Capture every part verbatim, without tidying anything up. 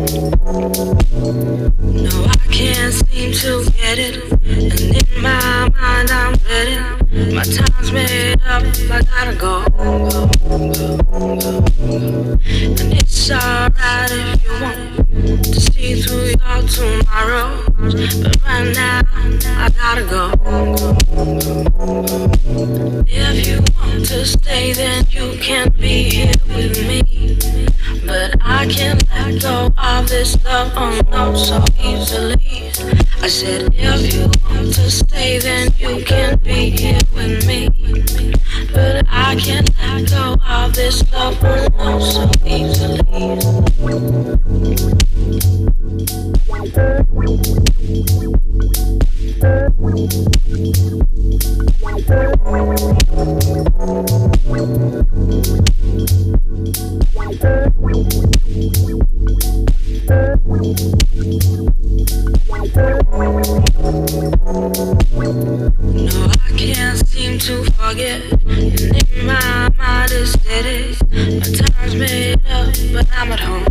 No, I can't seem to get it, and in my mind I'm ready. My time's made up, I gotta go, go, go, go. And it's alright if you want to see through your tomorrows, but right now I gotta go, go, go. If you want to stay, then you can be here with me, but I can't let go of this love, oh no, so easily. I said if you want to stay, then you can be here with me, but I can't let go of this love, oh no, so easily. No, I can't seem to forget, and in my mind is steady. My time's made up, but I'm at home.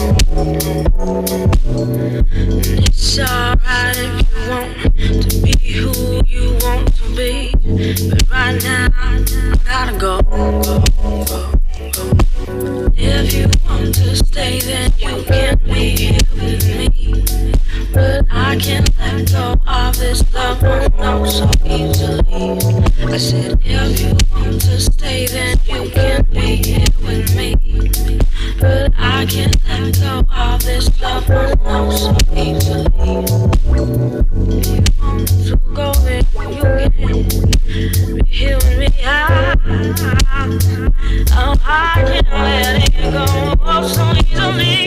And it's alright if you want to be who you want to be, but right now I gotta go, go, go, go. If you want to stay, then you can be here with me, but I can't let go of this love, oh no, so easily. I said if you want to stay, then you can be here with me, but I can't let go of this love, oh no, so easily. If you want to go, then you can be here with me. I, oh, I can't let it go, oh, so easily,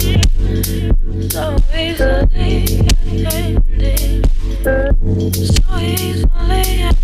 so easily, so easily, yeah,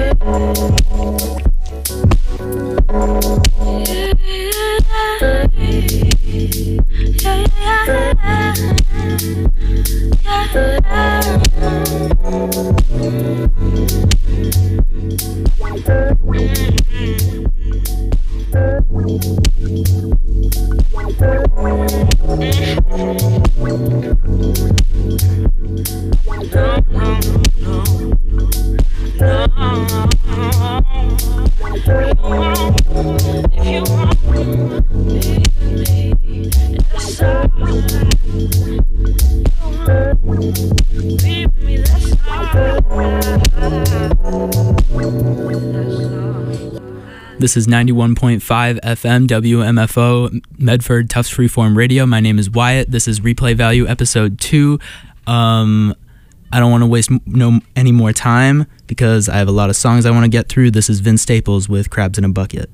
This is ninety-one point five F M W M F O, Medford Tufts Freeform Radio. My name is Wyatt. This is Replay Value Episode two. Um, I don't want to waste no any more time because I have a lot of songs I want to get through. This is Vince Staples with Crabs in a Bucket.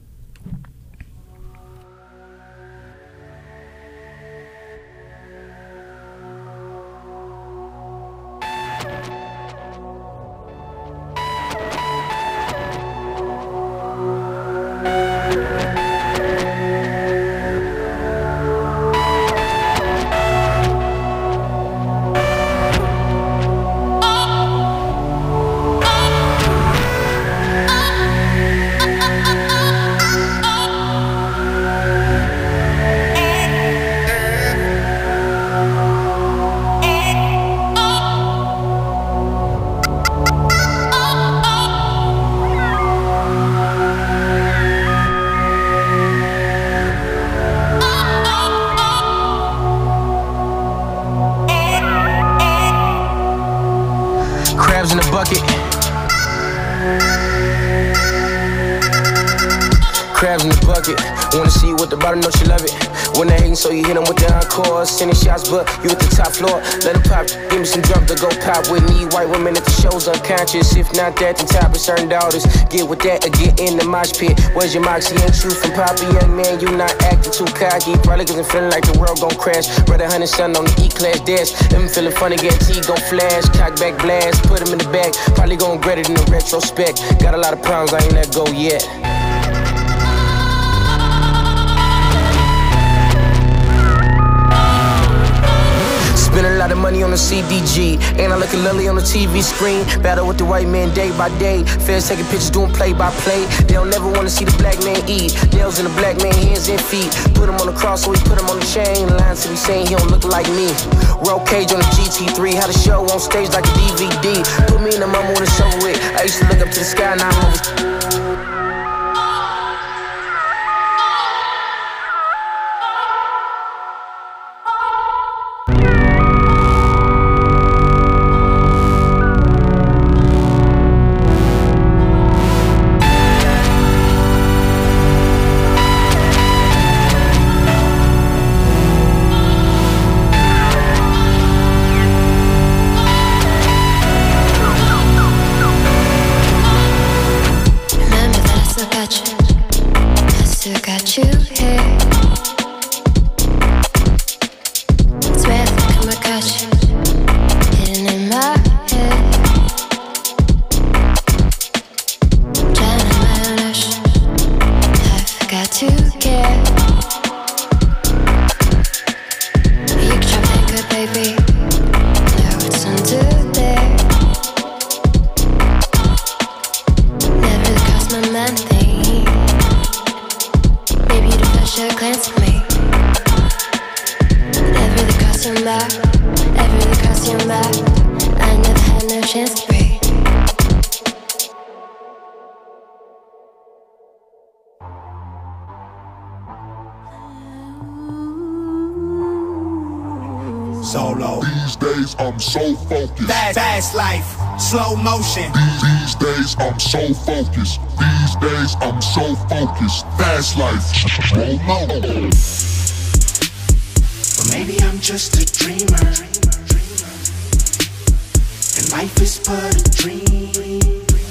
Crabs in a bucket. Crabs in the bucket. Wanna see you with the bottom, know she love it. When they hating, so you hit them with the encore. Sending shots, but you at the top floor. Let them pop, give me some drums to go pop with me. White women at the shows unconscious. If not that, then top of certain daughters. Get with that or get in the mosh pit. Where's your moxie? Ain't true from Poppy, young man. You not acting too cocky. Probably cause I'm feeling like the world gon' crash. Brother hundred son on the E-class dash. Them feeling funny, guarantee gon' flash. Cock back blast, put him in the bag. Probably gon' regret it in the retrospect. Got a lot of problems, I ain't let go yet. Spend a lot of money on the C D G. Ain't I looking lovely on the T V screen? Battle with the white man day by day. Feds taking pictures, doing play by play. They don't never wanna see the black man eat. Nails in the black man hands and feet. Put him on the cross, so we put him on the chain. Line lying till he saying he don't look like me. Roll cage on the G T three, had a show on stage like a D V D. Put me in the mama when it's over with. I used to look up to the sky, now I'm over. Solo. These days I'm so focused. Fast, fast life, slow motion. These, these days I'm so focused. These days I'm so focused. Fast life, slow motion. But maybe I'm just a dreamer, and life is but a dream,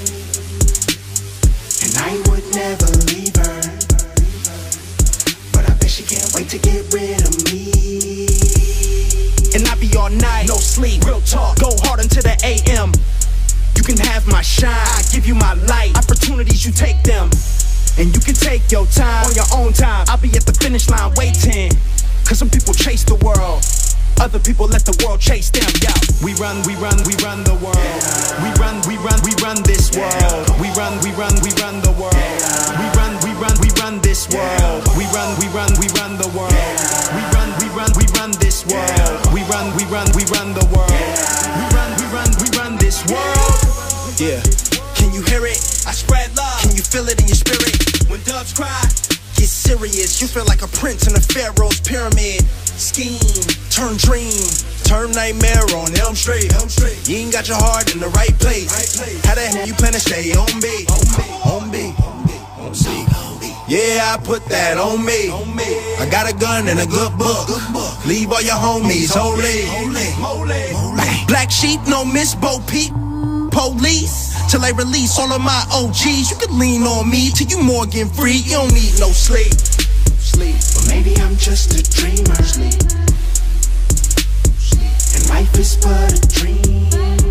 and I would never leave her, but I bet she can't wait to get rid of me. And I be all night, no sleep, real talk, go hard until the A M You can have my shine, I give you my light. Opportunities, you take them, and you can take your time on your own time. I'll be at the finish line waiting, cause some people chase the world, other people let the world chase them. Yeah. We run, we run, we run the world. We run, we run, we run this world. We run, we run, we run the world. We run, we run, we run this world. We run, we run, we run the world. We run, we run, we run this world. We run, we run, we run the world. We run, we run, we run this world. Yeah. Can you hear it? I spread love. Can you feel it in your spirit? When doves cry, get serious. You feel like a prince in a pharaoh's pyramid. Scheme, turn dream, turn nightmare on Elm Street. Elm Street. You ain't got your heart in the right place. Right place. How the hell you plan to stay on me? On me, on me, on me. Yeah, I put that on me. On me. I got a gun and a good book. Good book. Leave all your homies holy. Holy. Holy. Holy. Black sheep, no Miss Bo Peep. Police, till I release all of my O Gs. You can lean on me till you Morgan free. You don't need no sleep. Sleep. But maybe I'm just a dreamer. Sleep. Sleep. And life is but a dream,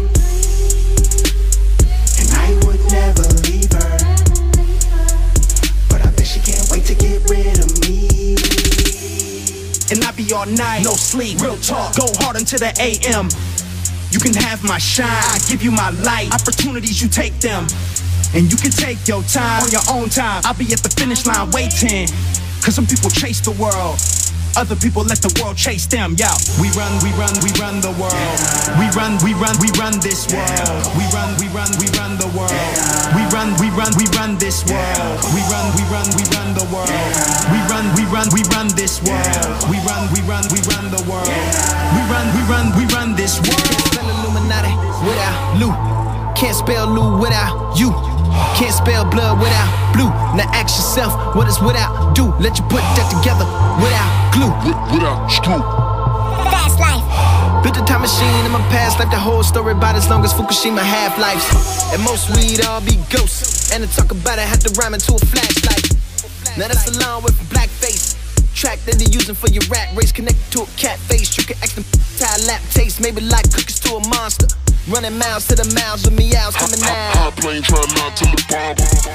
and I would never leave her, but I bet she can't wait to get rid of me. And I be all night, no sleep, real talk, go hard until the A M You can have my shine, I give you my light. Opportunities, you take them, and you can take your time on your own time. I'll be at the finish line waiting, cause some people chase the world, other people let the world chase them. Yo, we run, we run, we run the world. We run, we run, we run this world. We run, we run, we run the world. We run, we run, we run this world. We run, we run, we run the world. We run, we run, we run this world. We run, we run, we run the world. We run, we run, we run this world. Can't spell Illuminati without Lou. Can't spell Lou without you. Can't spell blood without blue. Now ask yourself, what is without do? Let you put that together without glue. Without screw. Fast life. Built a time machine in my past life. The whole story about as long as Fukushima half-lives. And most we'd all be ghosts, and to talk about it had to rhyme into a flashlight. Now that's a long way from blackface. Track that they're using for your rat race, connected to a cat face. You can ask them how a lap taste, maybe like cookies to a monster. Running miles to the miles with meows coming out. High plane trying not to the bomb.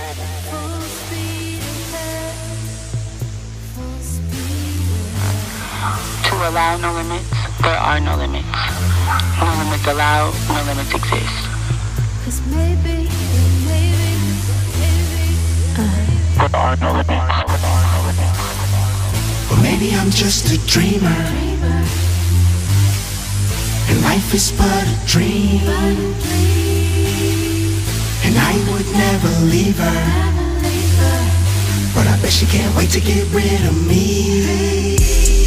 To allow no limits, there are no limits. No limits allowed, no limits exist. Cause maybe, maybe, maybe There are no limits. But maybe I'm just a dreamer. And life is but a dream. And I would never leave her. But I bet she can't wait to get rid of me.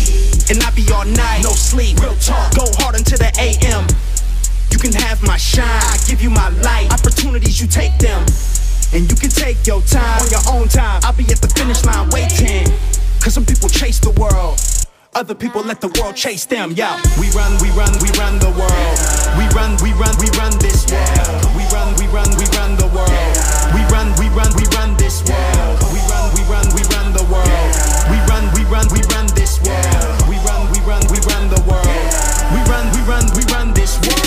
And I be all night, no sleep, real talk, go hard until the A M You can have my shine, I give you my light. Opportunities, you take them. And you can take your time, on your own time. I'll be at the finish line waiting. Cause some people chase the world, other people let the world chase them, yeah. We run, we run, we run the world. We run, we run, we run this world. We run, we run, we run the world. We run, we run, we run this world. We run, we run, we run the world. We run, we run, we run this world. We run, we run, we run the world. We run, we run, we run this world.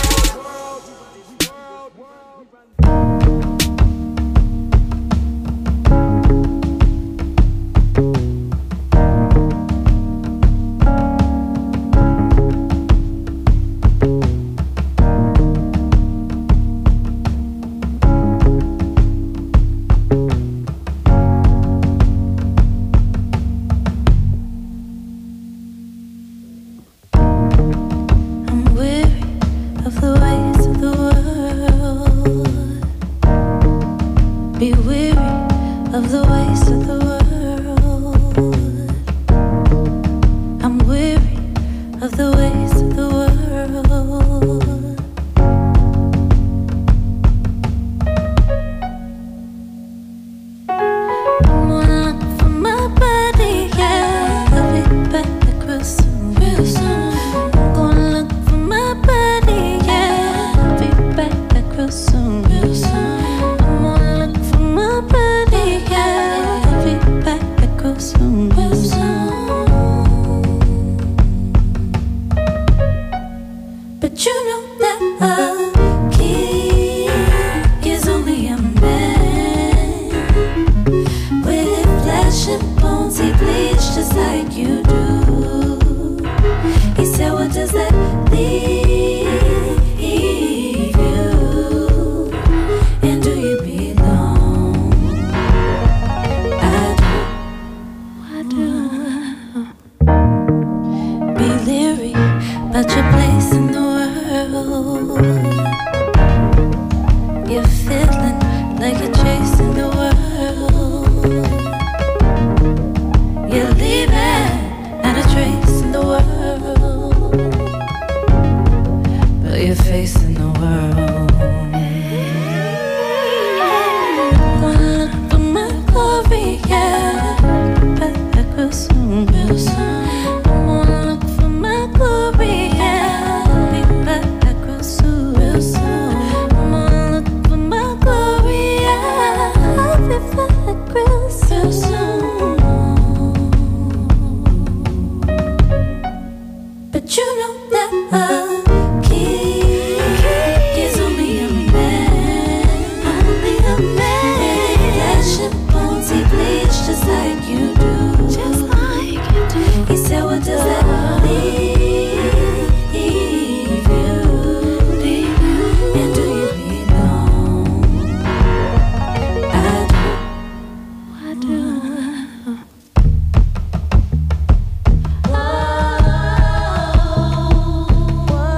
Whoa.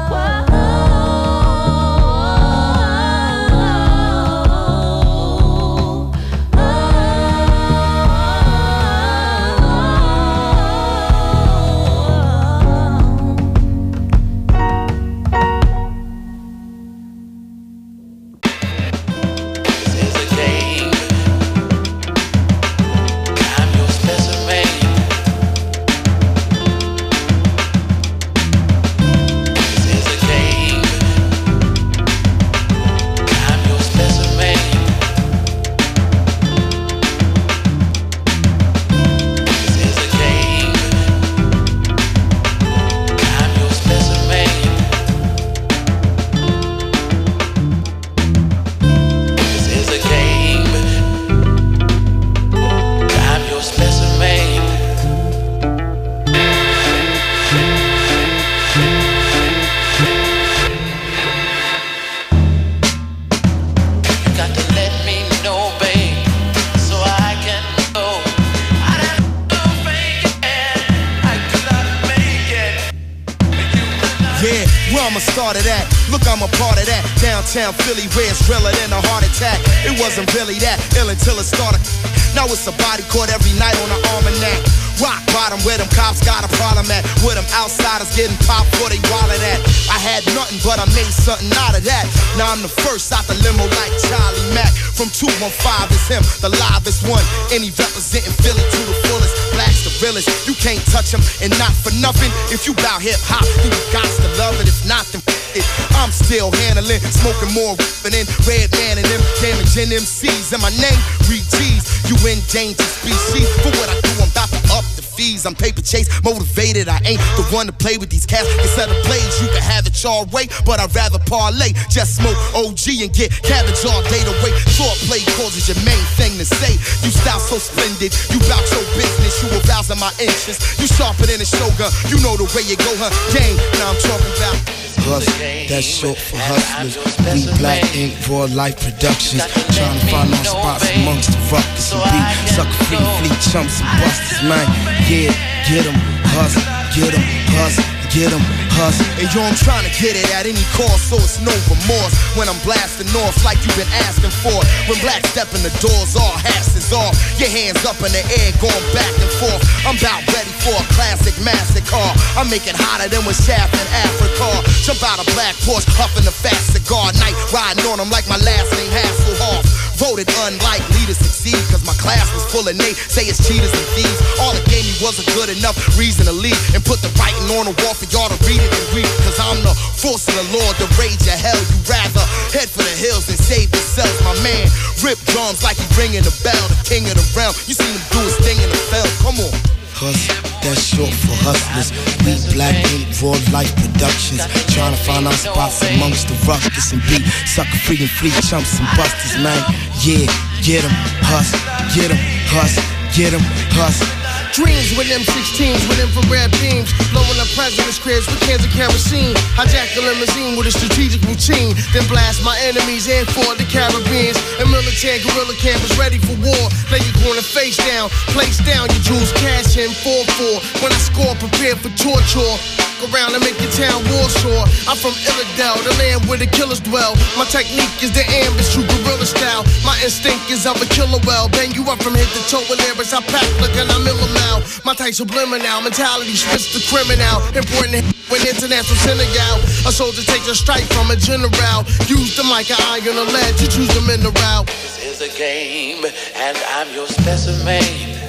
Where I'ma start it at? Look, I'm a part of that. Downtown Philly, where it's realer than a heart attack. It wasn't really that ill until it started. Now it's a body court every night on the almanac. Rock bottom where them cops got a problem at. Where them outsiders getting popped for they wallet at. I had nothing but I made something out of that. Now I'm the first out the limo like Charlie Mack. From two one five is him, the livest one. And he representing Philly to the fullest. Black's the realest, you can't touch him. And not for nothing, if you bout hip hop, then you got to love it. If not, then f it. I'm still handling, smoking more than Red Man and them damaging M Cs. And my name, Reed G's. You endangered species. For what I do, I'm about to up the fees. I'm paper chase motivated. I ain't the one to play with these cats. Instead of blades, you can have it your way, but I'd rather parlay. Just smoke O G and get cabbage all day to wait. Short play causes your main thing to say. You style so splendid. You bout your business. You arousing my interest. You sharper than a shogun. You know the way you go, huh? Game. Now I'm talking about Hustle, that's short for hustlers. We Black Ink, Raw Life Productions. Trying to find our spots amongst the ruckus and beat. Sucker free, fleet chumps and busters, man. Yeah, get 'em, hustle, get 'em, hustle, get 'em, hustle. And yo, I'm trying to get it at any cost, so it's no remorse. When I'm blasting off like you've been asking for. When black step in the doors, all hats is off. Your hands up in the air, going back and forth. I'm about ready for a classic massacre. I make it hotter than when Shaft in Africa. Jump out a black Porsche, huffing a fat cigar. Night riding on them like my last name Hasselhoff. Voted unlikely to succeed, cause my class was full of Nate. Say it's cheaters and thieves. All it gave me wasn't good enough reason to leave and put the writing on the wall for y'all to read it and read. Cause I'm the force of the Lord, the rage of hell. You rather head for the hills and save yourselves. My man rip drums like he ringing the bell, the king of the realm. You seen him do his thing in the fell. Come on. Hustle, that's short for hustlers. We Black Ink, Raw Life Productions. Trying to find our spots amongst the ruckus and beat. Sucker free and fleet chumps and busters, man. Yeah, get 'em, hustle, get 'em, hustle, get 'em, hustle. Dreams with M sixteens with infrared beams, blowing up president's cribs with cans of kerosene. Hijack a limousine with a strategic routine, then blast my enemies and for the Caribbeans. A military guerrilla camp is ready for war. Lay your corner face down, place down your jewels, cash in four four. When I score, prepare for torture. Around and make your town war sore. I'm from Illidale, the land where the killers dwell. My technique is the ambush, true guerrilla style. My instinct is of a killer well. Bang you up from head to toe with lyrics. I pack like an I'm now. My type's subliminal, mentality spits the criminal. Important when international Senegal. A soldier takes a strike from a general. Use the mic, I iron a lead to choose the mineral. This is a game, and I'm your specimen.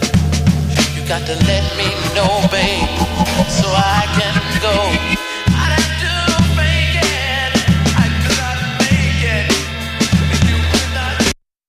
You got to let me know, babe, so I can go. I have to make it. I cannot make it. You cannot.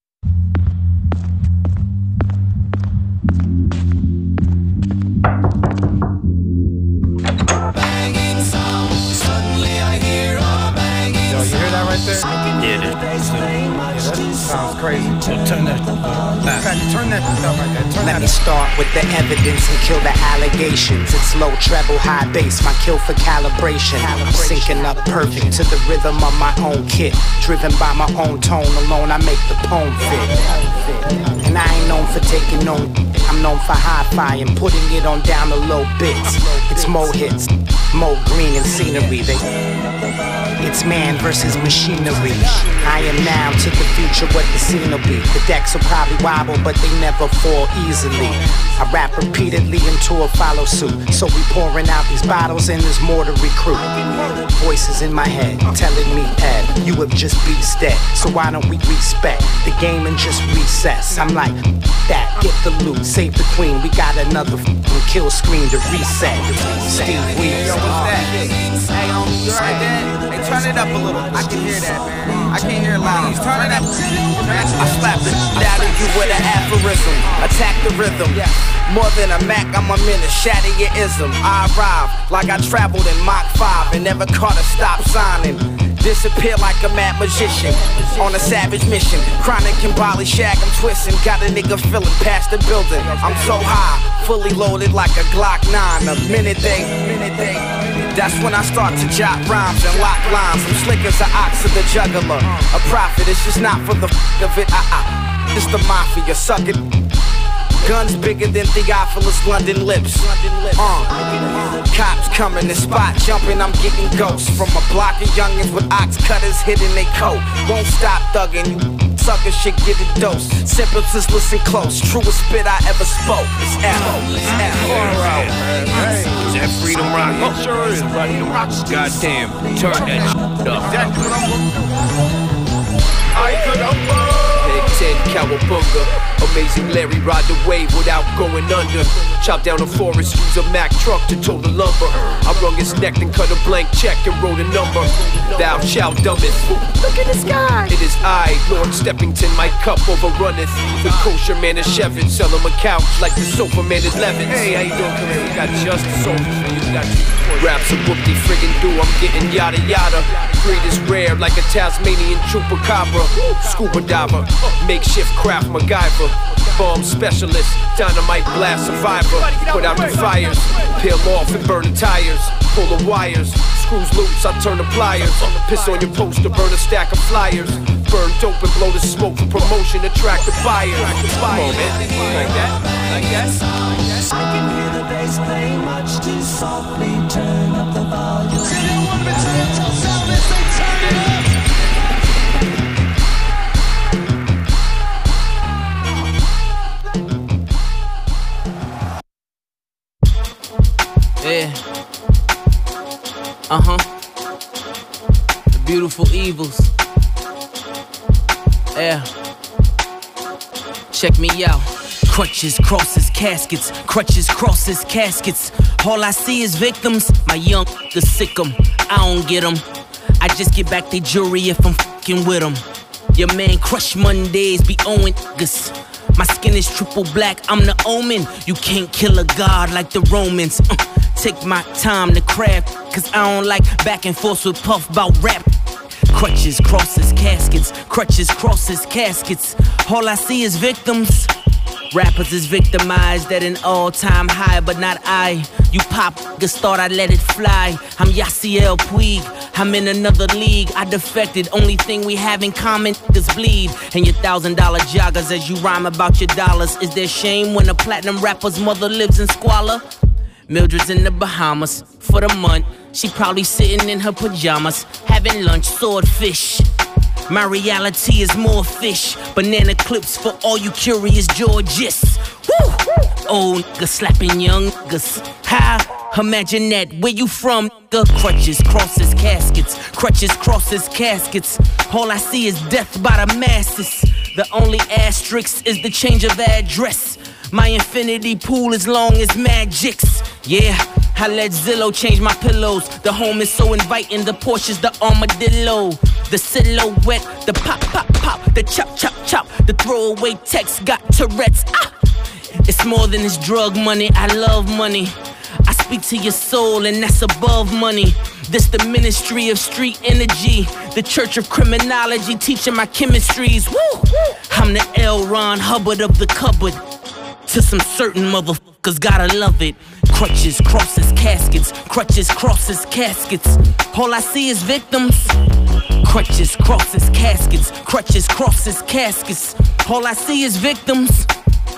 Banging sound. Suddenly I hear a banging. Yo, you hear that right there? Yeah, that, yeah, that sounds crazy. Turn that back. Turn that down right there. Turn Let that me start with the evidence and kill the allegations. It's low treble, high bass, my kill for calibration. Syncing up perfect to the rhythm of my own kit. Driven by my own tone alone, I make the poem fit. And I ain't known for taking no, I'm known for hi-fi and putting it on down to low bits. It's more hits, more green and scenery. They, it's man versus machinery. I am now to the future what the scene will be. The decks will probably wobble, but they never fall easily. I rap repeatedly until a follow suit. So we pouring out these bottles and there's more to recruit. Voices in my head telling me, Ed, you have just beast dead. So why don't we respect the game and just recess? I'm like, that, get the loot, save the queen. We got another f***ing kill screen to reset. Steve Weeks. Yo, what's that? Hey, um, you heard that? Hey, turn it up a little. I can hear that, man. I can't hear it loud. Turn it up. I slap the shit out of you with an aphorism. Attack the rhythm. More than a Mac, I'm a minute. Shatter your ism. I arrive like I traveled in Mach five and never caught a stop signing. Disappear like a mad magician on a savage mission. Chronic and Bali shag, I'm twisting. Got a nigga feeling past the building. I'm so high, fully loaded like a Glock nine. A minute they, minute they. That's when I start to jot rhymes and lock lines. I'm slick as an ox of the juggler. A prophet, it's just not for the f of it. I, I, it's the mafia, suck it. Guns bigger than Theophilus London lips. Uh, cops coming to spot jumping, I'm getting ghosts from a block of youngins with ox cutters hitting they coat. Won't stop thugging, you suckers should get a dose. Sympathist, listen close, truest spit I ever spoke. It's Afro, it's Afro. Is that Freedom Rock? Oh, sure is. Freedom Rock. Goddamn, turn that shit up. That's what I'm I could have Big Ten, Cowabunga. Amazing Larry ride the wave without going under. Chop down a forest, use a Mack truck to tow the lumber. I wrung his neck and cut a blank check and wrote a number. Thou shalt dumb it. Look at the sky. It is I, Lord Steppington, my cup overrunneth. The kosher man is Chevin, sell him a couch like the sofa man is Levin. Hey, how you doing? Come here, we got justice over for you. Got raps a whoop de friggin' do, I'm getting yada yada. Breed is rare like a Tasmanian chupacabra. Scuba diver, makeshift craft MacGyver. Bomb specialist, dynamite blast survivor. Put out the fires, peel off and burn the tires. Pull the wires, screws loose, I turn the pliers. Piss on your poster, burn a stack of flyers. Burn dope and blow the smoke for promotion, attract the buyers. Come on, man, like that, like that. I can hear the bass play much too softly. Turn up the volume. See, they want me to tell sound as they turn it up. Yeah. Uh-huh. The beautiful evils. Yeah. Check me out. Crutches, crosses, caskets. Crutches, crosses, caskets. All I see is victims. My young the sick 'em. I don't get 'em. I just get back the jury if I'm fucking with 'em. Your man crush Mondays be owing niggas. My skin is triple black, I'm the omen. You can't kill a god like the Romans. uh, Take my time to craft, cause I don't like back and forth with Puff about rap. Crutches, crosses, caskets. Crutches, crosses, caskets. All I see is victims. Rappers is victimized at an all-time high, but not I. You pop niggas thought I let it fly. I'm Yaciel Puig, I'm in another league. I defected, only thing we have in common is bleed. And your thousand dollar joggers as you rhyme about your dollars. Is there shame when a platinum rapper's mother lives in squalor? Mildred's in the Bahamas for the month. She probably sitting in her pajamas, having lunch, swordfish. My reality is more fish. Banana clips for all you curious Georges. Woo! Old nigga slapping young niggas. How? Imagine that. Where you from, nigga? Crutches, crosses, caskets. Crutches, crosses, caskets. All I see is death by the masses. The only asterisk is the change of address. My infinity pool as long as magic's. Yeah, I let Zillow change my pillows. The home is so inviting, the Porsche's the armadillo. The silhouette, the pop, pop, pop, the chop, chop, chop. The throwaway text got Tourette's. Ah! It's more than this drug money, I love money. I speak to your soul and that's above money. This the ministry of street energy. The church of criminology teaching my chemistries. Woo! I'm the L. Ron Hubbard of the cupboard. To some certain motherfuckers, gotta love it. Crutches, crosses, caskets. Crutches, crosses, caskets. All I see is victims. Crutches, crosses, caskets. Crutches, crosses, caskets. All I see is victims.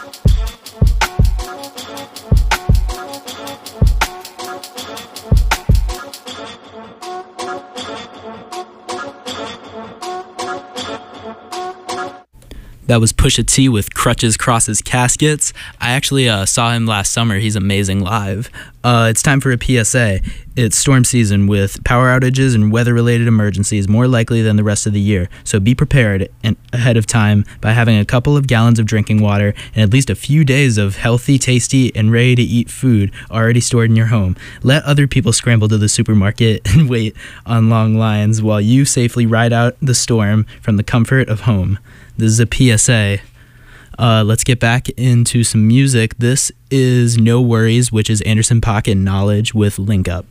That was Pusha T with Crutches, Crosses, Caskets. I actually uh, saw him last summer. He's amazing live. Uh, it's time for a P S A. It's storm season with power outages and weather-related emergencies more likely than the rest of the year. So be prepared and ahead of time by having a couple of gallons of drinking water and at least a few days of healthy, tasty, and ready-to-eat food already stored in your home. Let other people scramble to the supermarket and wait on long lines while you safely ride out the storm from the comfort of home. This is a P S A. Uh, let's get back into some music. This is No Worries, which is Anderson .Paak and Knowledge with Link Up.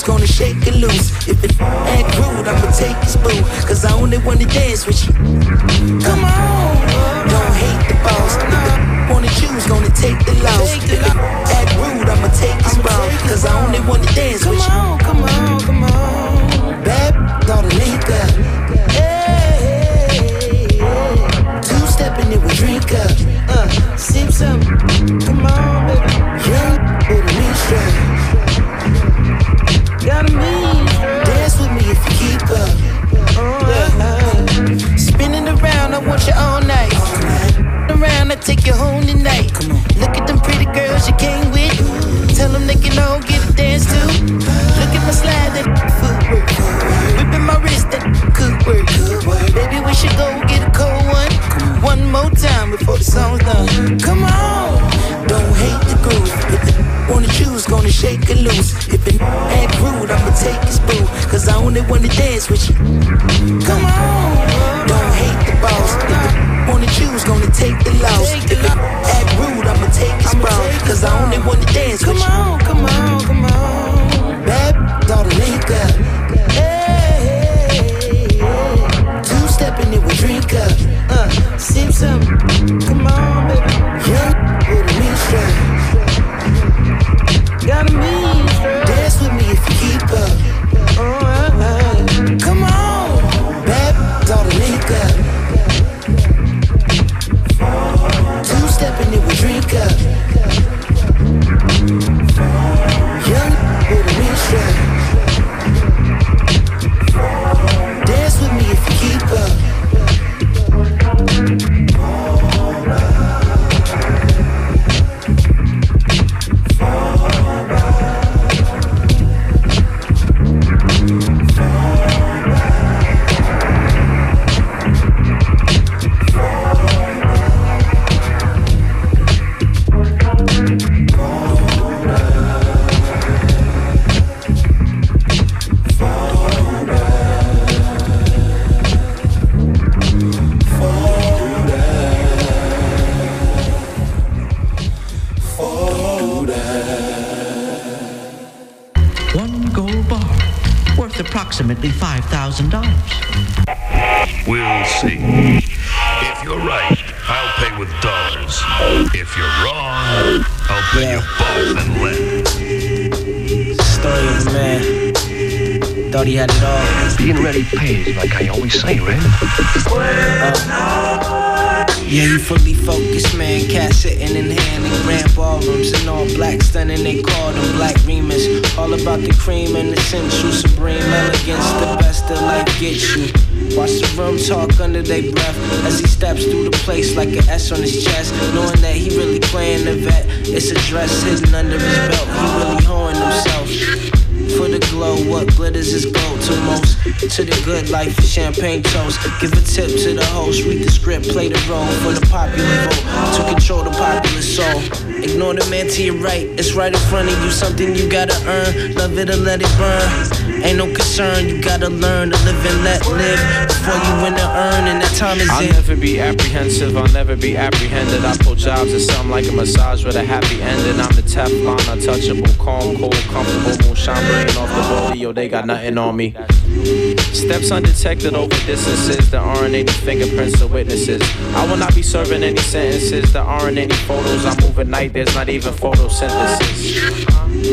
choose, gonna shake it loose. If it act rude, I'ma take his boo, cause I only wanna dance with you. Come on, don't hate the boss. If it wanna choose, gonna take the loss. If it act rude, I'ma take his ball, cause I only wanna dance with you. Come on, come on, come on. Bad all the link up. Hey, two stepping it with drink up. Uh, sip some. Come on, baby. Young with a mean strap. Got a mean strap. Dance with me if you keep up. Uh, uh, spinning around, I want you all night. Around, I take you home tonight. Look at them pretty girls you came with. Tell them they can all get a dance too. Look at my slide, that footwork. Whipping my wrist, that could work. Baby, we should go get a cold one. One more time before the song's done. Come on, don't hate the groove. If it wanna choose, gonna shake it loose. If it act rude, I'ma take his boo, cause I only wanna dance with you. Come on, don't hate the boss. If it wanna choose, gonna take the loss. If it act rude, I'ma take his ball, cause I only wanna dance with you. Come on, come on, come on. Bad all the link up. Hey, two stepping it with drink up. Uh, sip some. Come on, baby. Young with a mean strap. Got a mean strap. Dance with me if you keep up. Uh, uh, uh. Come on, bad all the link up. Two stepping it with drink up. Young with a mean strap. Dance with me if you keep up. Approximately five thousand dollars. We'll see. If you're right, I'll pay with dollars. If you're wrong, I'll pay yeah. you both in lead. Story of a man. Thought he had it all. Being ready pays, like I always say, Red. Uh, yeah, you fully focused, man. Cat sitting in hand in grand ballrooms and all black stunning. They call them black Remus. All about the cream and the sensual supreme elegance. The best of life gets you. Watch the room talk under their breath as he steps through the place like an S on his chest, knowing that he really playing the vet. It's a dress hidden under his belt. He really hoeing himself. For the glow, what glitters is gold to most. To the good life of champagne toast. Give a tip to the host. Read the script, play the role for the popular vote. To control the popular soul. Ignore the man to your right. It's right in front of you. Something you gotta earn. Love it or let it burn. Ain't no concern. You gotta learn to live and let live before you win to earn. And that time is I'll in. I'll never be apprehensive. I'll never be apprehended. I pull jobs that sound like a massage with a happy ending. I'm the Teflon, untouchable, calm, cold, comfortable, moonshine blowing off the body. Yo, they got nothing on me. Steps undetected over distances. There aren't any fingerprints or witnesses. I will not be serving any sentences. There aren't any photos. I move at night. There's not even photosynthesis.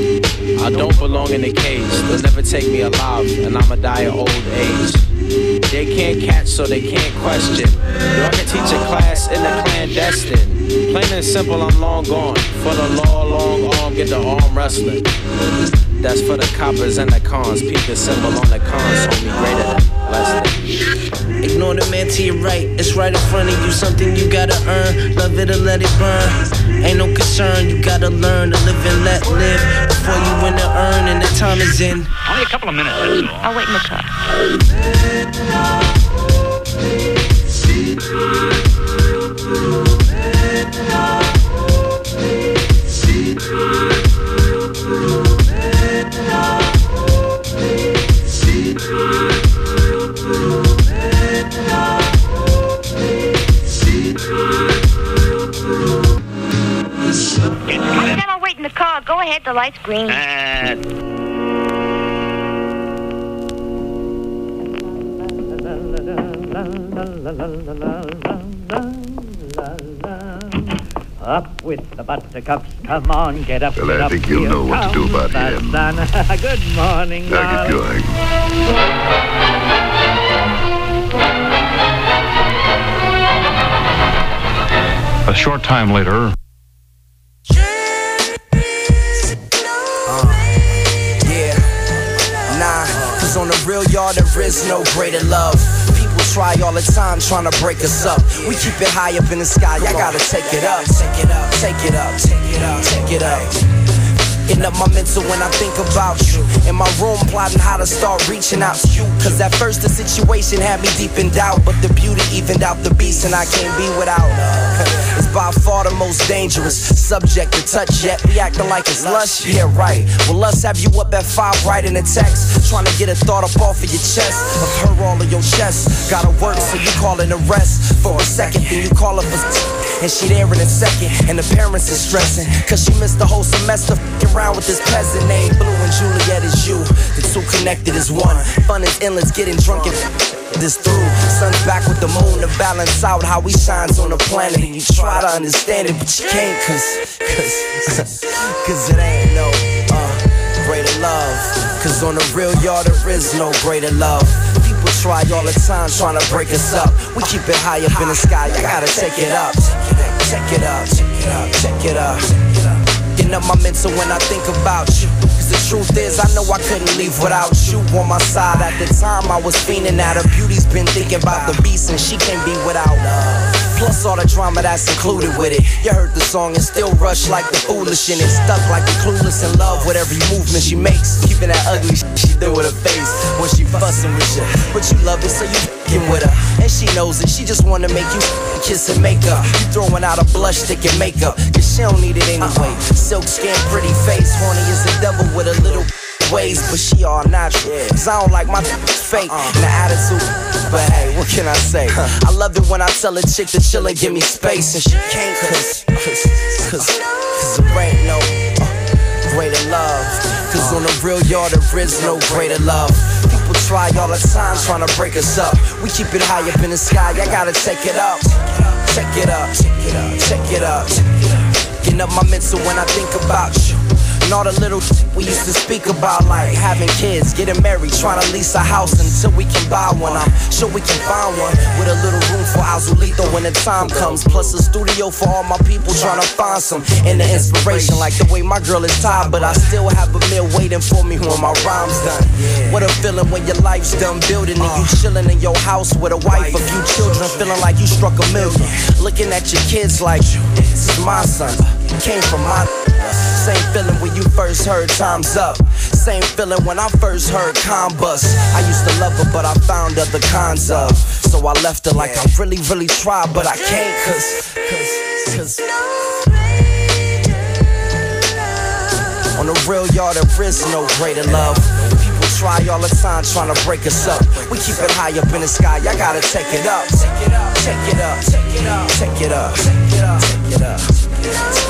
I don't belong in a cage. They'll never take me alive, and I'ma die of old age. They can't catch, so they can't question. Y'all can teach a class in the clandestine. Plain and simple, I'm long gone. For the law, long arm, get the arm wrestling. That's for the coppers and the cons. Peep the symbol on the cons, homie, greater than, less than. Ignore the man to your right. It's right in front of you. Something you gotta earn. Love it or let it burn. Ain't no concern. You gotta learn to live and let live before you win to earn. And that time is in. Only a couple of minutes, that's all. I'll wait in the car. Go ahead, the light's green. Uh, Up with the buttercups, come on, get up, Well, get I up. think you'll Here know what to do about comes him. the sun. Good morning, Now get darling. going. A short time later. Cause on the real yard there is no greater love. People try all the time trying to break us up. We keep it high up in the sky, I gotta take it up. Take it up, take it up, take it up, take it up. Getting up my mental when I think about you. In my room plotting how to start reaching out to you. Cause at first the situation had me deep in doubt, but the beauty evened out the beast and I can't be without. It's by far the most dangerous subject to touch, yet we acting like it's lush. Yeah, right. Will us have you up at five writing a text, trying to get a thought up off of your chest, of her all of your chest. Gotta work so you call it a rest for a second, then you call up a and she there in a second, and the parents is stressing cause she missed the whole semester f***ing around with this peasant named Blue, and Juliet is you. The two connected as one. Fun is endless, getting drunk and this through. Sun's back with the moon to balance out how we shines on the planet, and you try to understand it but you can't cause cause cause it ain't no uh greater love. Cause on the real yard there is no greater love. People try all the time trying to break us up. We keep it high up in the sky, I gotta take it up. Take it up, take it up, take it up. Getting up my mental when I think about you. Cause the truth is I know I couldn't leave without you on my side. At the time I was fiending at her beauty's been thinking about the beast, and she can't be without love. Plus all the drama that's included with it. You heard the song and still rush like the foolish, and it's stuck like the clueless in love with every movement she makes. Keeping that ugly shit she do with her face when she fussing with you. But you love it so you f***ing with her, and she knows it. She just wanna make you kiss and make up. You throwing out a blush stick and makeup cause she don't need it anyway. Silk skin, pretty face, horny as the devil with a little ways, but she all natural. Cause I don't like my fake and the attitude. But hey, what can I say? I love it when I tell a chick to chill and give me space, and she can't cause Cause, cause, cause there ain't no uh, greater love. Cause on the real yard there is no greater love. People try all the time trying to break us up. We keep it high up in the sky, I gotta take it up. Take it up, take it up, take it up. Getting up my mental when I think about you. And all the little shit we used to speak about, like having kids, getting married, trying to lease a house until we can buy one. I'm sure we can find one with a little room for Azulito when the time comes. Plus a studio for all my people trying to find some inner inspiration, like the way my girl is tired, but I still have a meal waiting for me when my rhyme's done. What a feeling when your life's done building and you chilling in your house with a wife, a few children, feeling like you struck a million. Looking at your kids like, this is my son, came from my same feeling when you first heard Time's Up. Same feeling when I first heard Combus. I used to love her but I found other kinds of, so I left her like I really, really tried, but I can't cause, cause, cause on the real yard there is no greater love. People try all the time trying to break us up. We keep it high up in the sky, I gotta take it up. Take it up, take it up, take it up, take it up, take it up, take it up, take it up.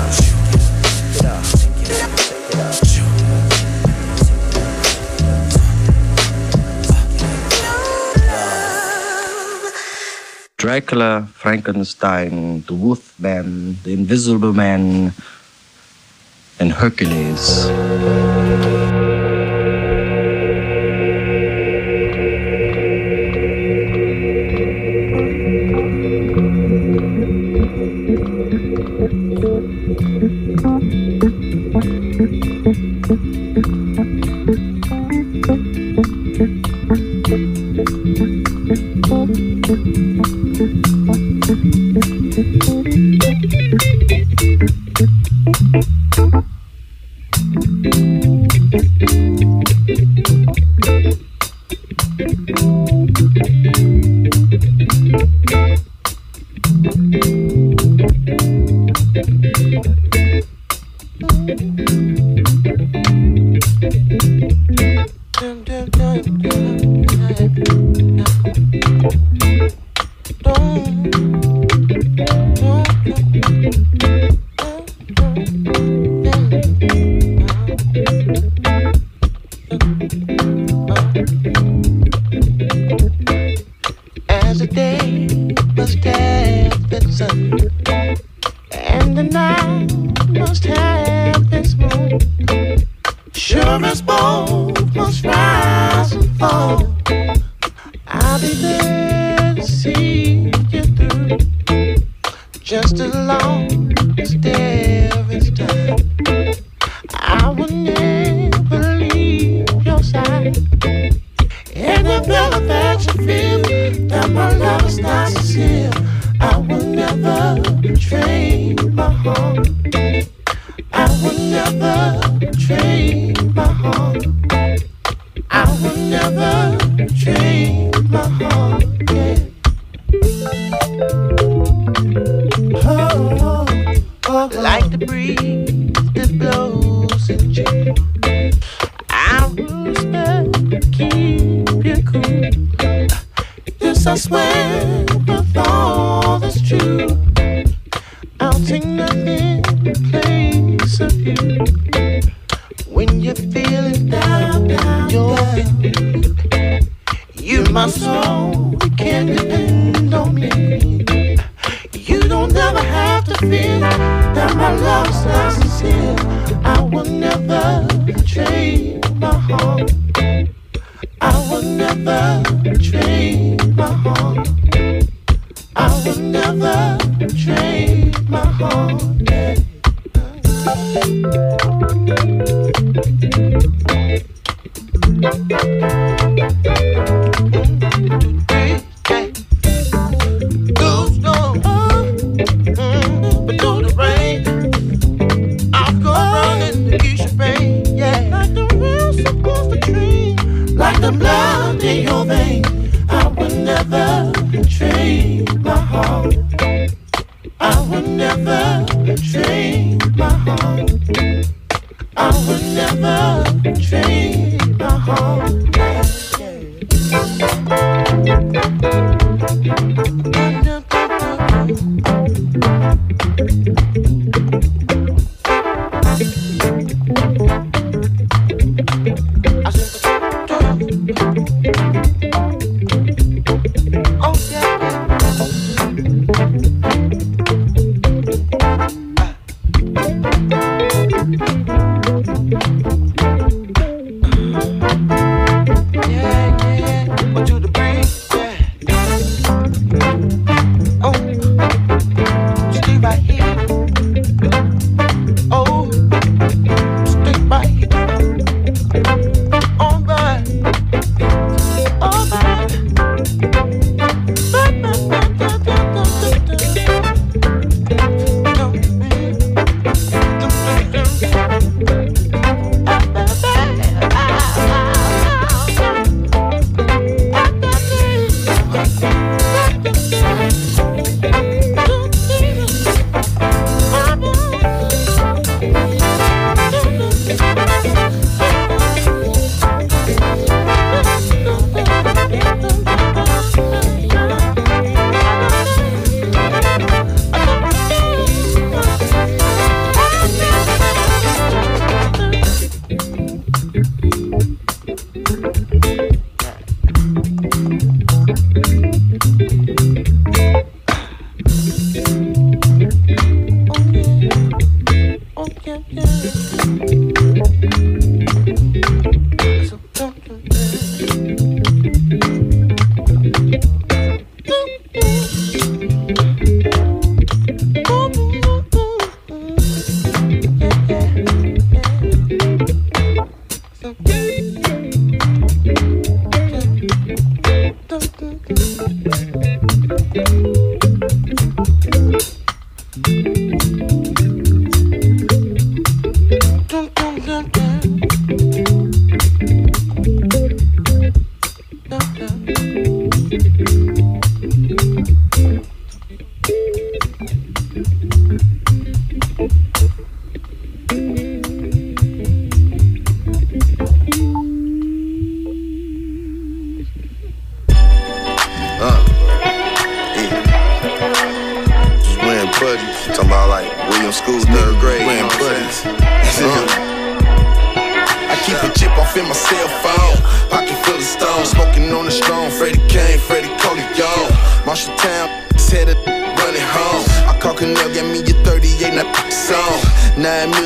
Dracula, Frankenstein, the Wolfman, the Invisible Man, and Hercules. As the day oh, I'll be there to see you through, just as long as there is time. I will never leave your side. And the feel that you feel, that my love is not sincere, I will never betray my heart. I will never betray my heart. I will never betray my heart. Yeah. Oh, oh, oh, like the breeze that blows in June, I will respect, keep you cool. This I swear, with all that's true, I'll take nothing in place of you. When you're feeling down, down, you're feeling, you my soul, you can depend on me. You don't ever have to feel that my love's not sincere. I will never betray my heart. I will never betray my heart. I will never betray my heart. Yeah. Goes on, but through the rain, I'll go running to ease your pain. Yeah, like the real supposed to dream, like the blood in your vein. I will never betray my heart. I will never betray my heart. I will never betray my heart.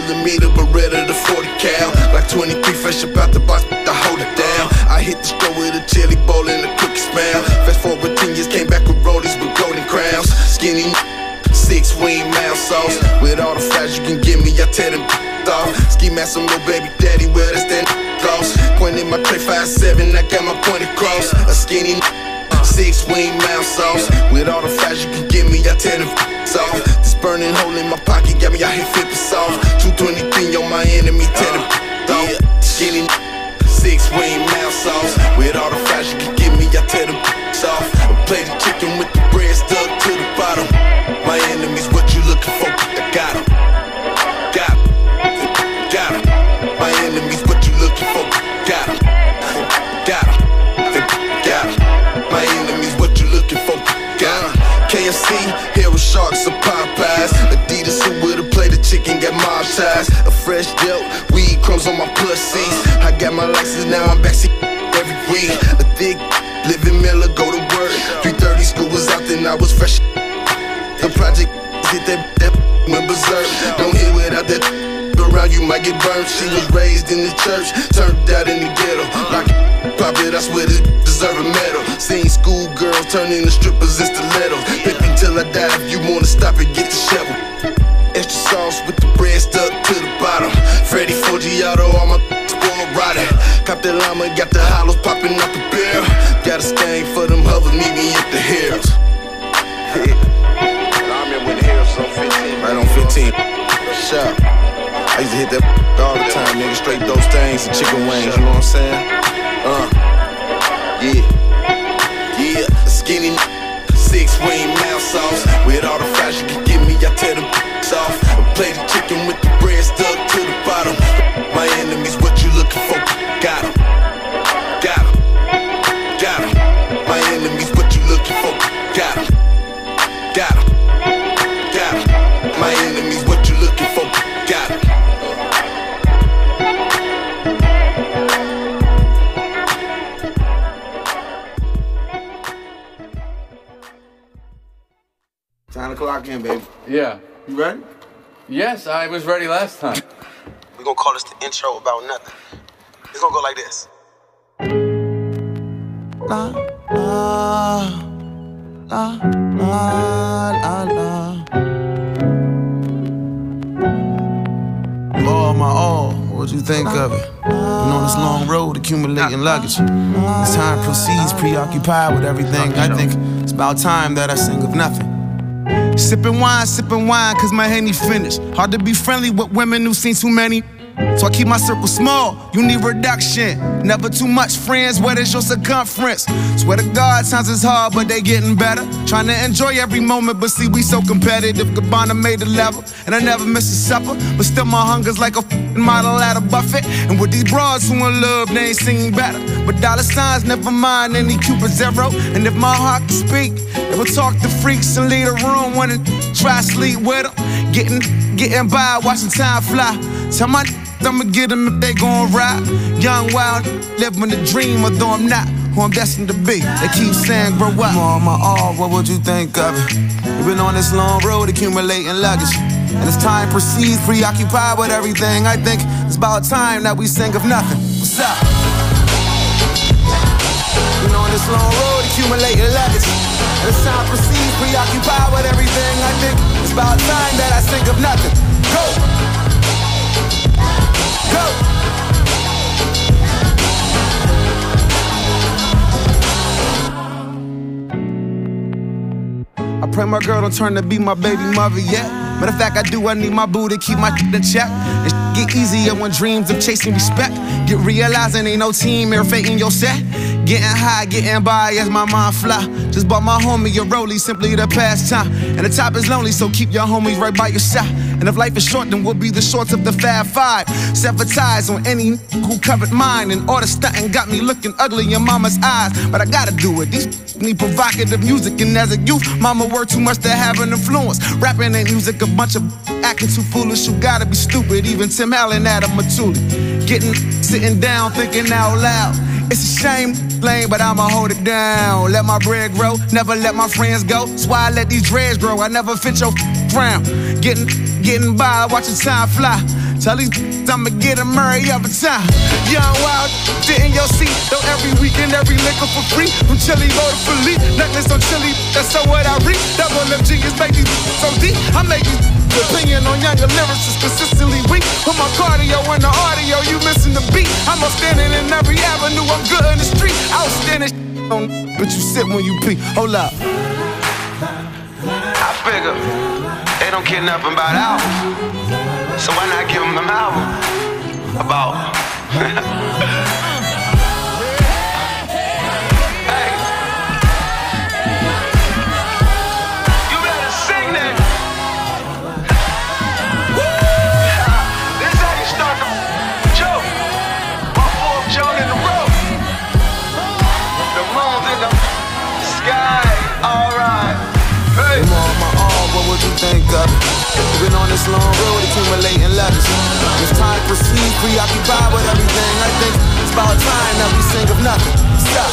twenty-three fresh about the box, but I hold it down. I hit the store with chili bowl and a cookie smell. Fast forward ten years, came back with rollies with golden crowns. Skinny six wing mouth sauce. With all the fries you can give me, I tear them off. Ski mask on little baby daddy, well that's that gloss. Point in my tray five seven, I got my point across. A skinny six wing mouth sauce. With all the fries you can give me, I tear them off. This burning hole in my pocket got me out here flipping soft. two twenty-three on my enemy, tear them off. Skinny six wing mouth sauce. With all the fries you can give me, I tear them off. I play the chicken with the bread stuck to the bottom. My enemies, what you looking for? I got 'em. Got 'em. Got 'em. My enemies, what you looking for? Got 'em. Got 'em. Got 'em. My enemies, what you looking for? Got 'em. K F C, Hero Sharks or Popeyes. Adidas who would've played the chicken, got mob ties. A fresh dealt, weed crumbs on my pussies. I got my license, now I'm backseat every week. A thick, living Miller, go to work. three thirty school was out, then I was fresh. The project hit that, that went berserk. Don't hit without that around, you might get burned. She was raised in the church, turned out in the ghetto. Like pop it, I swear this deserve a medal. Seen school girls turn into strippers in stilettos. Pick me till I die, if you wanna stop it, get the shovel. Extra sauce with the bread stuck to the bottom. Freddy Foggiato, all my spoiled rotten. Cop that llama, got the hollows popping out the barrel. Got a stain for them hovers, meet me at the hills. Yeah. Right on fifteen. Shop. I used to hit that all the time, nigga. Straight those things and chicken wings, you know what I'm saying? Uh. Yeah. Yeah. Skinny six wing mouth sauce. With all the fries you can give me, I tear them off. I play the chicken with the bread stuck to the bottom. My enemies, what you looking for? Got 'em. Got 'em. Got 'em. My enemies, what you looking for? Got 'em. Got 'em. My enemies, what you looking for? Got it. Time to clock in, baby. Yeah. You ready? Yes, I was ready last time. We're gonna call this the intro about nothing. It's gonna go like this. La, la, la, la, la, la. All my all, what'd you think of it? Been on this long road accumulating luggage. As time proceeds, preoccupied with everything, I think it's about time that I sing of nothing. Sipping wine, sipping wine, cause my Henny finished. Hard to be friendly with women who've seen too many. So I keep my circle small, you need reduction. Never too much friends, what is your circumference? Swear to God, times is hard, but they getting better. Trying to enjoy every moment, but see we so competitive. Gabbana made the level, and I never miss a supper. But still my hunger's like a f***ing model at a buffet. And with these broads who in love, they ain't singing better. But dollar signs, never mind any Cupid zero. And if my heart could speak, it would talk to freaks and leave the room when it try sleep with them. Getting, getting by, watching time fly. Tell my I'ma get them if they gon' ride. Young, wild, living the dream, although I'm not who I'm destined to be. They keep saying, grow up. All my all, what would you think of it? We've been on this long road accumulating luggage. And as time proceeds, preoccupied with everything, I think it's about time that we sing of nothing. What's up? Been on this long road accumulating luggage. And as time proceeds, preoccupied with everything, I think it's about time that I sing of nothing. Go! Go! I pray my girl don't turn to be my baby mother yet. Matter of fact, I do, I need my boo to keep my in check. And get easier when dreams of chasing respect. Get realizing ain't no team here faking your set. Getting high, getting by as my mind fly. Just bought my homie a rollie, simply to pass time. And the top is lonely, so keep your homies right by your side. And if life is short, then we'll be the shorts of the Fab Five. Sever-ties on any who covered mine. And all the stunting got me looking ugly in mama's eyes. But I gotta do it, these need provocative music. And as a youth, mama worked too much to have an influence. Rapping ain't music, a bunch of acting too foolish. You gotta be stupid, even Tim Allen at a Matuli. Getting, sitting down, thinking out loud. It's a shame, lame, but I'ma hold it down. Let my bread grow, never let my friends go. That's why I let these dreads grow, I never fit your crown. Getting, getting by, watching time fly. Tell these I'ma get a Murray every time. Young wild, sit in your seat, though every weekend and every liquor for free. From Chili Motor Philippe, necklace on Chili, that's so what I read. Double M G is make these so deep. I make these opinion on younger lyricists consistently weak. Put my cardio in the audio, you missing the beat. I'm outstanding in every avenue, I'm good in the street. Outstanding on, but you sit when you pee. Hold up. I figure they don't care nothing about albums, so why not give them an album about? Think of been on this long road accumulating letters. If time proceeds, preoccupied with everything, I think it's about time that we sing of nothing. Stop.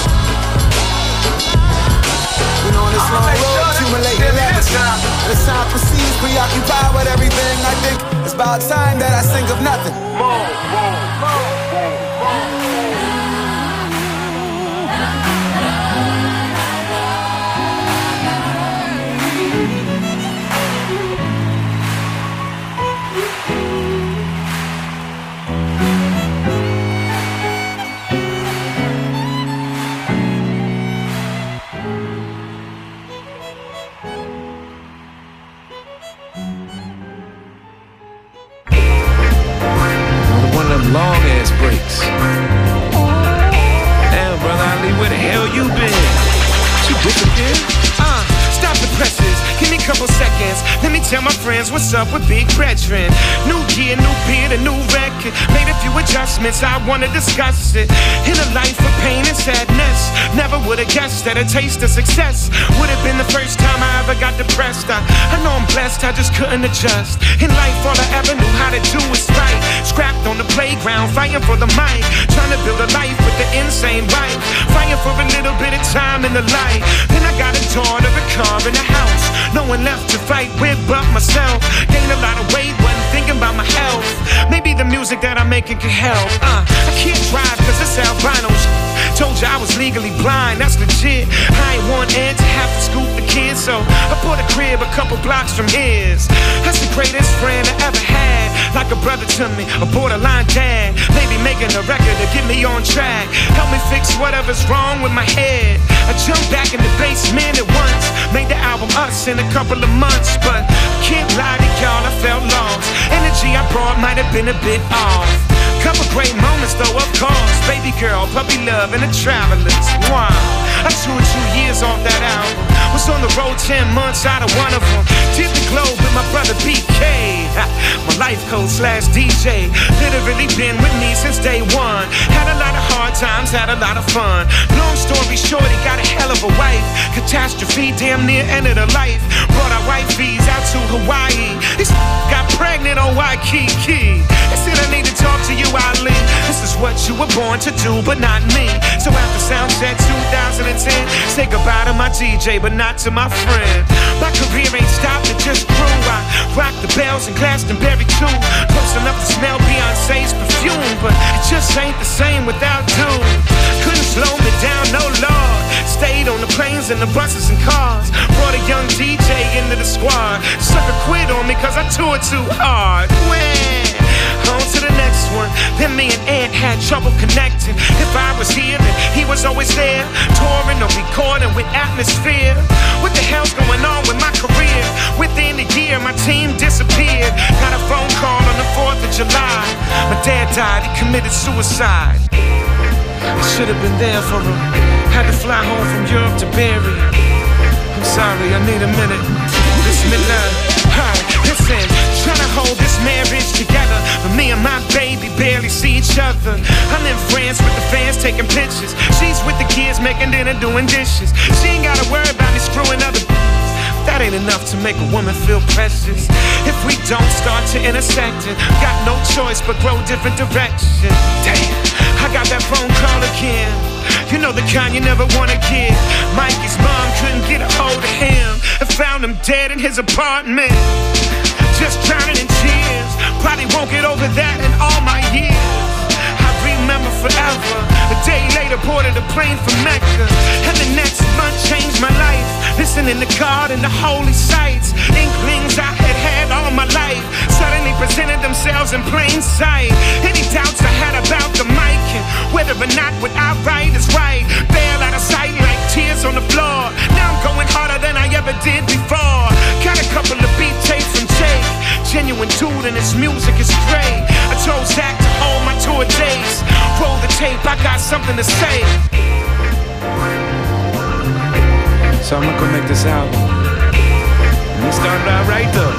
Been on this long road accumulating letters. As time proceeds, preoccupied with everything, I think it's about time that I sing of nothing. More, more, more. Long ass breaks. Damn, brother Ali, where the hell you been? You disappeared? Uh, stop the presses. Give me a couple seconds. Let me tell my friends what's up with Big Brethren. New year, new beard, a new record. Made a few adjustments, I wanna discuss it. In a life of pain and sadness, never would've guessed that a taste of success would've been the first time I ever got depressed. I, I know I'm blessed, I just couldn't adjust. In life, all I ever knew how to do was fight. Scrapped on the playground, fighting for the mic. Trying to build a life with the insane wife. Fighting for a little bit of time in the light. Then I got a daughter, a car, and a house. No one left to fight with but myself. Gained a lot of weight, wasn't thinking about my health. Maybe the music that I'm making can help. Uh, I can't drive cause it's albino shit. Told you I was legally blind, that's legit. I ain't want Ed to have to scoop the kids, so I bought a crib a couple blocks from his. That's the greatest friend I ever had. Like a brother to me, a borderline dad. Maybe making a record to get me on track. Help me fix whatever's wrong with my head. I jumped back in the basement at once. Made the album Us in a couple of months. But I can't lie to y'all, I felt lost. Energy I brought might have been a bit off. Couple great moments though, of course. Baby girl, puppy love, and the Travelers. Wow, I toured two years off that album. Was on the road ten months out of one of them. Did the globe with my brother B K. My life coach slash D J. Literally been with me since day one. Had a lot of hard times, had a lot of fun. Long story short, he got a hell of a wife. Catastrophe, damn near ended her life. Brought our wifeys out to Hawaii. This got pregnant on Waikiki. They said I need to talk to you, Ali. This is what you were born to do, but not me. So after Soundcheck two thousand ten, say goodbye to my D J, but not to my friend. My career ain't stopped, it just grew. I rock the bells and Glastonbury too. Close enough to smell Beyonce's perfume, but it just ain't the same without Dude. Couldn't slow me down, no lord. Stayed on the planes and the buses and cars. Brought a young D J into the squad. Sucker quit on me cause I toured too hard. When on to the next one. Then me and Ant had trouble connecting. If I was here, then he was always there. Touring or recording with atmosphere. What the hell's going on with my career? Within a year, my team disappeared. Got a phone call on the fourth of July. My dad died, he committed suicide. I should have been there for him. Had to fly home from Europe to bury him. I'm sorry, I need a minute. Bismillah. Alright, listen, tryna hold this marriage together, but me and my baby barely see each other. I'm in France with the fans taking pictures. She's with the kids making dinner, doing dishes. She ain't gotta worry about me screwing other. That ain't enough to make a woman feel precious. If we don't start to intersect, got no choice but grow different directions. Damn, I got that phone call again. You know the kind you never wanna get. Mikey's mom couldn't get a hold of him and found him dead in his apartment. Just drowning in tears. Probably won't get over that in all my years. I remember forever. A day later, boarded a plane from Mecca. And the next month changed my life. Listening to God and the holy sights. Inklings I had had all my life suddenly presented themselves in plain sight. Any doubts I had about the mic and whether or not what I write is right, bail out of sight like tears on the floor. Now I'm going harder than I ever did before. Got a couple of beat tapes from Jake. Genuine dude and his music is great. I told Zach to hold my tour dates. Roll the tape, I got something to say. So I'm gonna go make this album. And we started out right though.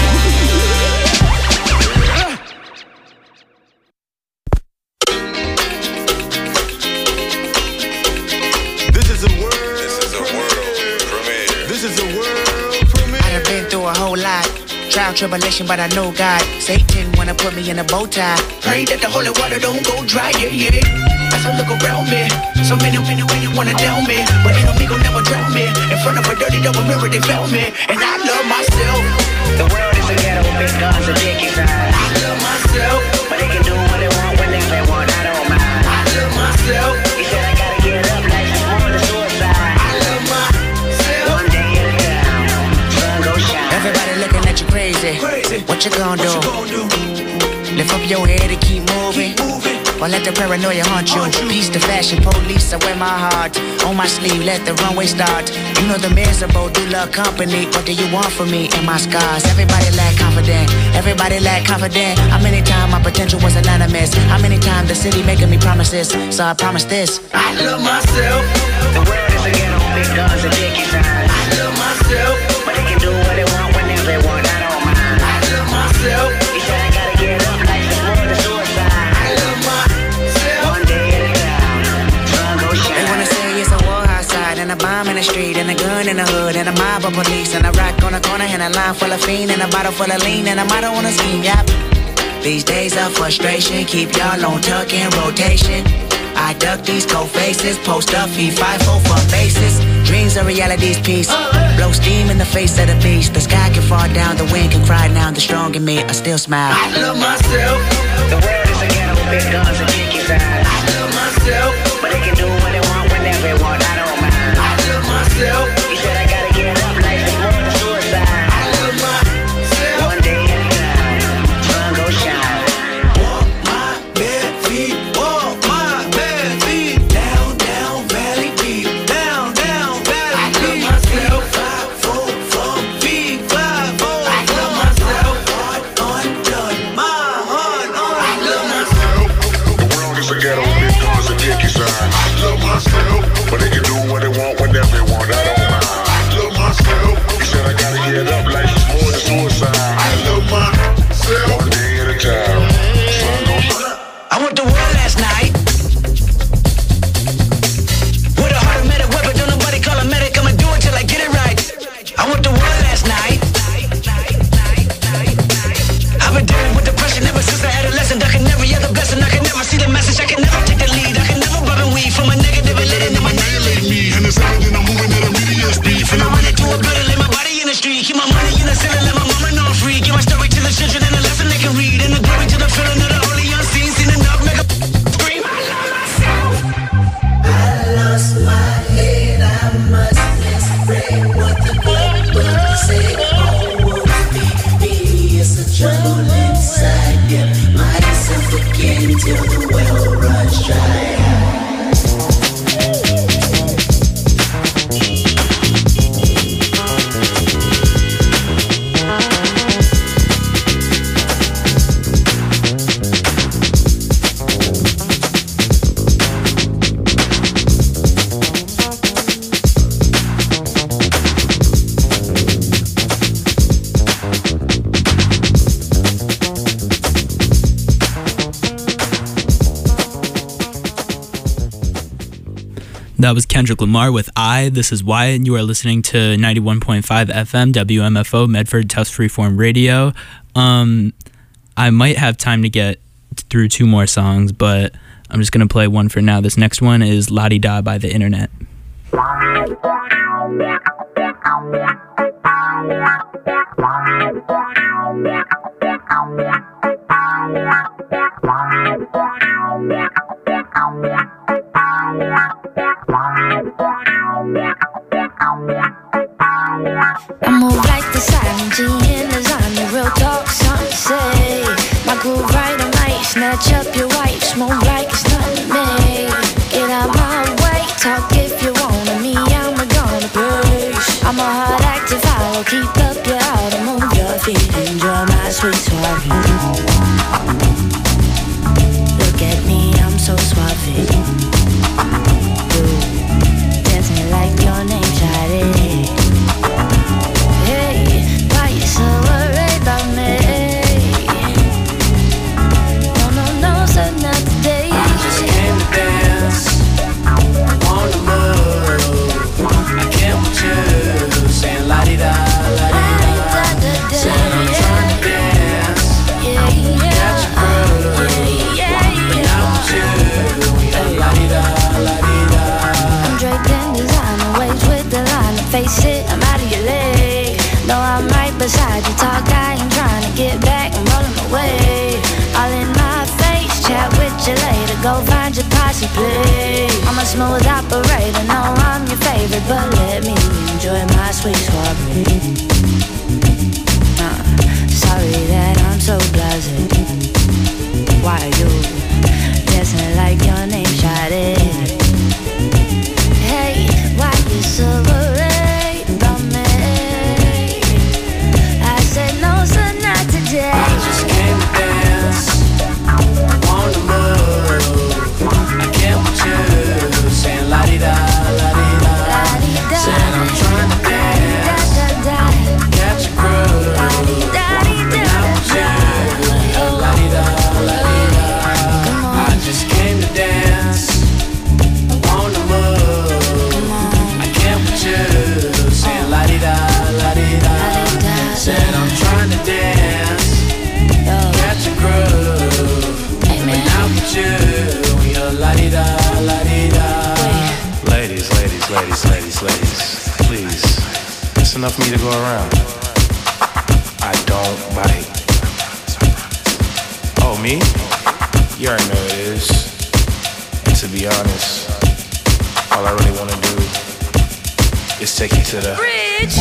This is a world. This is a world premiere. This is a world premiere. I done been through a whole lot. Trial, tribulation, but I know God. Satan wanna put me in a bow tie. Pray that the holy water don't go dry, yeah, yeah. As I look around me, so many, many, many wanna down me, but ain't no me gon' never drown me. In front of a dirty double mirror, they found me, and I love myself. The world is a ghetto with big guns and dick inside. I love myself, but they can do what they want whenever they want. I don't mind. I love myself. He said I gotta get up like it's more than suicide. I love myself. One day at a time, sun go shine. Everybody looking at you crazy. Crazy. What you gonna do? What you gonna do? Lift up your head and keep moving. Keep moving. Or let the paranoia haunt you. Peace to fashion police, I wear my heart on my sleeve, let the runway start. You know the miserable do love company. What do you want from me and my scars? Everybody lack confident, everybody lack confident. How many times my potential was anonymous? How many times the city making me promises? So I promise this, I love myself. The world is a ghetto, big guns and dick inside. I love myself, but they can do what they want whenever they want. I don't mind. I love myself. He said I gotta get up like it's more than suicide. I love myself. One day at a time, sun go shine. They wanna say it's a war outside, and a bomb in the street, and a gun in the hood, and a mob of police, and a rock on the corner, and a line full of fiend, and a bottle full of lean, and a motto on a scheme, yep. These days of frustration keep y'all on tuck in rotation. I duck these cold faces, post up, feed five four for bases. Dreams are reality's piece. Blow steam in the face of the beast. The sky can fall down, the wind can cry down. The strong in me, I still smile. I love myself. The world is a ghetto with big guns and dick inside. I love myself, but they can do what they want whenever they want. I don't mind. I love myself. He said I gotta get up like it's more than suicide. I love myself. One day at a time, sun go shine. Walk my bare feet, walk my bare feet. Down, down, valley beat. Down, down, valley beat. I love myself. Five, four, four, feet, five, four. I love myself. Heart undone, my heart on. I love myself. The world is a ghetto with big guns and dick inside. I love myself, but they can do what they want whenever they want. I don't mind. I love myself. He said I gotta get up like it's more than suicide. I love myself. One day at a time. Sun goes shine. I went to war last night with a heart of medic weapon. Don't nobody call a medic. I'ma do it till I get it right. I went to war last night. I've been dealing with depression ever since I adolescent. I can never hear the blessing. I can never see the message. I can never take the lead. I can never rub and weed from a negative and let it annihilate me. And it's everything I'm moving at a medium speed. And I'm running to a better, lay my body in the street. Keep my money in the ceiling, let my mama know I'm free. Give my story to the children and a lesson they can read. And the glory to the feeling of the holy unseen. Seen enough, make a scream. I love myself. I lost my head. I must explain what the good book said. Oh, me, me is a trouble inside. Get myself again till the well runs dry. That was Kendrick Lamar with I. This is Wyatt, and you are listening to ninety-one point five F M, W M F O, Medford Tufts Freeform Radio. Um, I might have time to get through two more songs, but I'm just going to play one for now. This next one is La Di Da by The Internet. I move like the silent G in designer, real talk, something to say. My groove right, I might snatch up your wife, smoke like it's nothing to me. Get out my way, talk if you wanna me, I'm a gonna push. I'm a hard act to follow, keep up your auto, move your feet, enjoy my sweet suave. Look at me, I'm so suave. You dancing like your name, Shawty. So worried about me. No, no, no, so not today. I just came to dance, I wanna move. I can't with you, saying la-di-da, la-di-da. Saying I'm trying to dance, catch a groove. When I'm with you, we are la-di-da, la-di-da. I'm draped in designer, waves with the line. Face it, I'm out of your leg. No, I'm right beside you, talk, I ain't trying to get back, I'm rolling away. All in my face, chat with you later, go find your posse, please. I'm a smooth operator, no, I'm your favorite, but let me enjoy my sweet soiree. uh, Sorry that I'm so blasé. Why are you dancing like your name, Shawty? Hey, why you so worried about me? I just came to dance, I wanna move. I can't with you, saying la-di-da, la-di-da. Saying I'm trying to dance, catch a groove. When I'm with you, la-di-da, la-di-da. I just came to dance, I wanna move. I can't with you, saying la-di-da, la-di-da. Saying I'm trying to dance, catch a groove. When I'm with you, we are la-di-da, la-di-da. Ladies, ladies, ladies, ladies, ladies, please, it's enough for me to go around. I don't bite. Oh, me? You already know it is. And to be honest, all I really wanna do is take you to the bridge.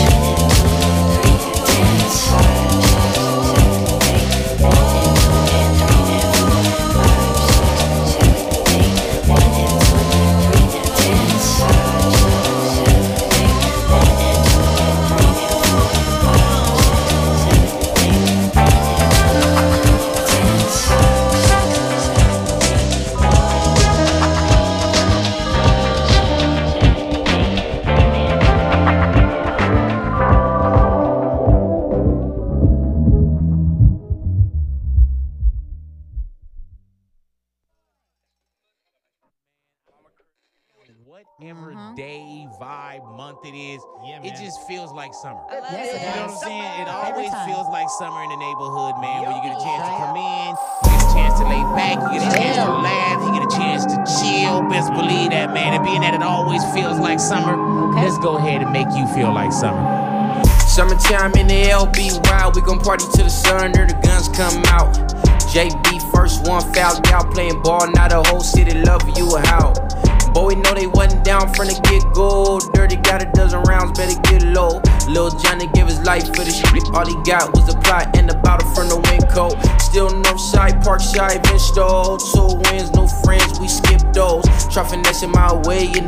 Whatever day, vibe, month it is, yeah, it just feels like summer. I love yes, it. You know what I'm saying? It Every always time. feels like summer in the neighborhood, man, where you get a chance to come in, you get a chance to lay back, you get a chance to laugh, you get a chance to chill. Best believe that, man. And being that it always feels like summer, let's go ahead and make you feel like summer. Summertime in the L B, wild, we gon' party till the sun or the guns come out. J B first one fouled out, playing ball, now the whole city love you a how. Boy, we know they wasn't down from the get-go. Dirty got a dozen rounds, better get low. Lil Johnny gave his life for the shit. All he got was a plot and a bottle from the Winco. Still Northside, Parkside, been stole. Two wins, no friends, we skipped those. Try finessing my way in